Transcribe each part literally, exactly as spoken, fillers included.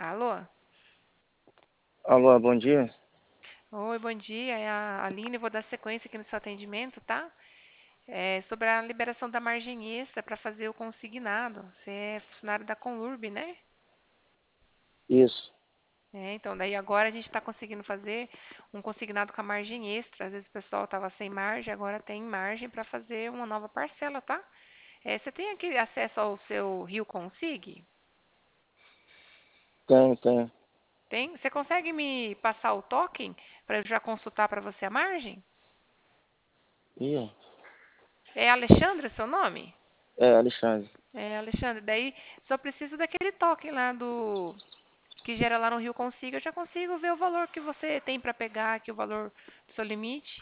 Alô? Alô, bom dia. Oi, bom dia. É a Aline, vou dar sequência aqui no seu atendimento, tá? É sobre a liberação da margem extra para fazer o consignado. Você é funcionário da Conurb, né? Isso. É, então, daí agora a gente está conseguindo fazer um consignado com a margem extra. Às vezes o pessoal estava sem margem, agora tem margem para fazer uma nova parcela, tá? É, você tem aqui acesso ao seu Rio Consig? Tenho, tenho. Tem? Você consegue me passar o token para eu já consultar para você a margem? Ih, É Alexandre seu nome? é, Alexandre. É, Alexandre, daí só preciso daquele token lá do que gera lá no Rio Consigo, eu já consigo ver o valor que você tem para pegar aqui, o valor do seu limite,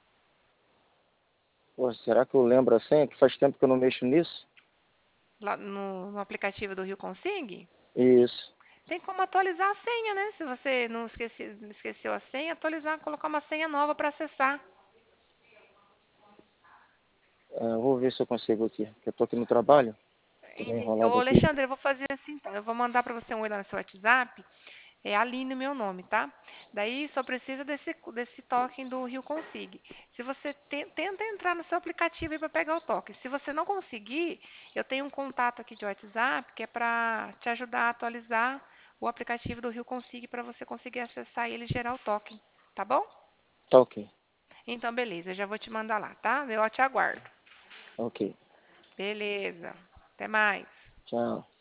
Pô, será que eu lembro a senha? Que faz tempo que eu não mexo nisso? lá no, no aplicativo do Rio Consig. Isso. Tem como atualizar a senha, né? Se você não esqueci, esqueceu a senha, atualizar, colocar uma senha nova para acessar. É, eu vou ver se eu consigo aqui. Porque eu tô aqui no trabalho. Tô meio E, ô enrolado aqui. Alexandre, eu vou fazer assim, então. Eu vou mandar para você um oi lá no seu WhatsApp. É Aline meu nome, tá? Daí só precisa desse, desse token do Rio Consig. Se você te, tenta entrar no seu aplicativo aí para pegar o token. Se você não conseguir, eu tenho um contato aqui de WhatsApp que é para te ajudar a atualizar o aplicativo do Rio Consig para você conseguir acessar ele e gerar o token, tá bom? Tá ok. Então, beleza, eu já vou te mandar lá, tá? Eu te aguardo. Ok. Beleza. Até mais. Tchau.